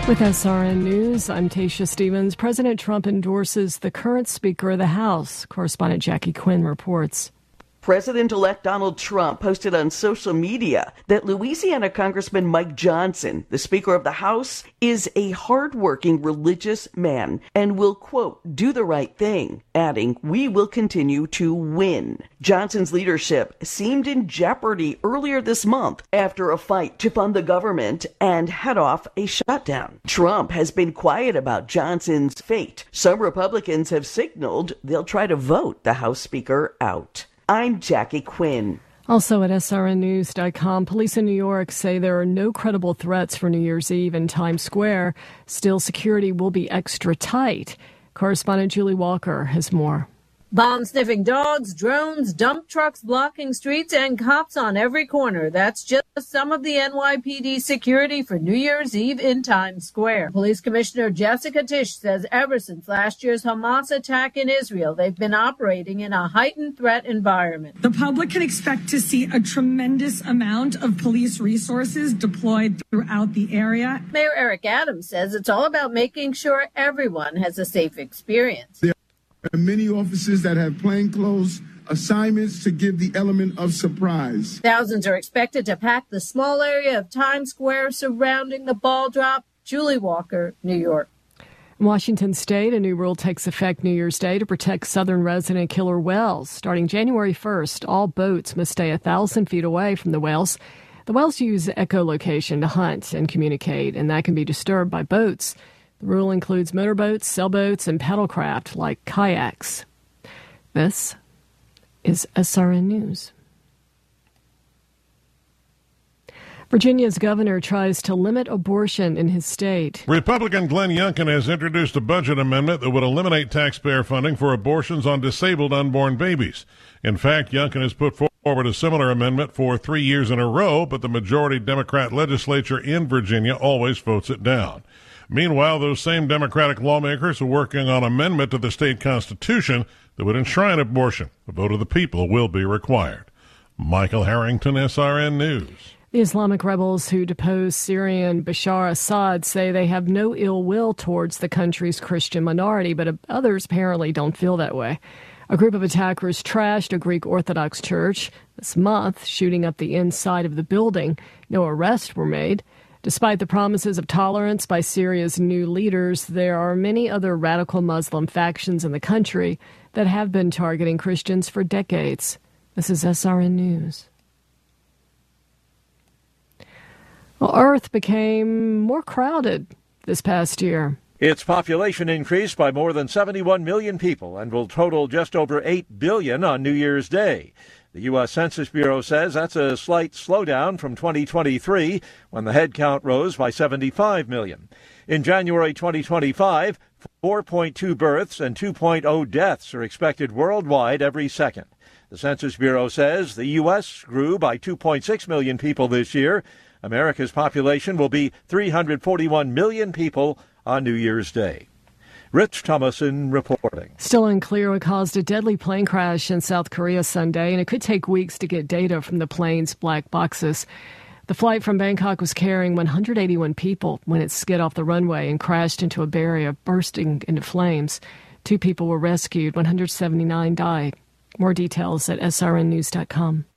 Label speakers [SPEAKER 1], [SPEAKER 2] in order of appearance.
[SPEAKER 1] With SRN News, I'm Tasha Stevens. President Trump endorses the current Speaker of the House. Correspondent Jackie Quinn reports.
[SPEAKER 2] President-elect Donald Trump posted on social media that Louisiana Congressman Mike Johnson, the Speaker of the House, is a hardworking religious man and will, quote, do the right thing, adding, we will continue to win. Johnson's leadership seemed in jeopardy earlier this month after a fight to fund the government and head off a shutdown. Trump has been quiet about Johnson's fate. Some Republicans have signaled they'll try to vote the House Speaker out. I'm Jackie Quinn.
[SPEAKER 1] Also at srnnews.com, police in New York say there are no credible threats for New Year's Eve in Times Square. Still, security will be extra tight. Correspondent Julie Walker has more.
[SPEAKER 3] Bomb-sniffing dogs, drones, dump trucks blocking streets, and cops on every corner. That's just some of the NYPD security for New Year's Eve in Times Square. Police Commissioner Jessica Tisch says ever since last year's Hamas attack in Israel, they've been operating in a heightened threat environment.
[SPEAKER 4] The public can expect to see a tremendous amount of police resources deployed throughout the area.
[SPEAKER 3] Mayor Eric Adams says it's all about making sure everyone has a safe experience.
[SPEAKER 5] There are many officers that have plainclothes assignments to give the element of surprise.
[SPEAKER 3] Thousands are expected to pack the small area of Times Square surrounding the ball drop. Julie Walker, New York.
[SPEAKER 1] In Washington State, a new rule takes effect New Year's Day to protect southern resident killer whales. Starting January 1st, all boats must stay 1,000 feet away from the whales. The whales use echolocation to hunt and communicate, and that can be disturbed by boats. The rule includes motorboats, sailboats, and paddlecraft like kayaks. This is SRN News. Virginia's governor tries to limit abortion in his state.
[SPEAKER 6] Republican Glenn Youngkin has introduced a budget amendment that would eliminate taxpayer funding for abortions on disabled unborn babies. In fact, Youngkin has put forward a similar amendment for 3 years in a row, but the majority Democrat legislature in Virginia always votes it down. Meanwhile, those same Democratic lawmakers are working on an amendment to the state constitution that would enshrine abortion. A vote of the people will be required. Michael Harrington, SRN News.
[SPEAKER 1] The Islamic rebels who deposed Syrian Bashar Assad say they have no ill will towards the country's Christian minority, but others apparently don't feel that way. A group of attackers trashed a Greek Orthodox church this month, shooting up the inside of the building. No arrests were made. Despite the promises of tolerance by Syria's new leaders, there are many other radical Muslim factions in the country that have been targeting Christians for decades. This is SRN News. Well, Earth became more crowded this past year.
[SPEAKER 7] Its population increased by more than 71 million people and will total just over 8 billion on New Year's Day. The U.S. Census Bureau says that's a slight slowdown from 2023, when the head count rose by 75 million. In January 2025, 4.2 births and 2.0 deaths are expected worldwide every second. The Census Bureau says the U.S. grew by 2.6 million people this year. America's population will be 341 million people on New Year's Day. Rich Thomason reporting.
[SPEAKER 1] Still unclear what caused a deadly plane crash in South Korea Sunday, and it could take weeks to get data from the plane's black boxes. The flight from Bangkok was carrying 181 people when it skid off the runway and crashed into a barrier, bursting into flames. 2 people were rescued. 179 died. More details at srnnews.com.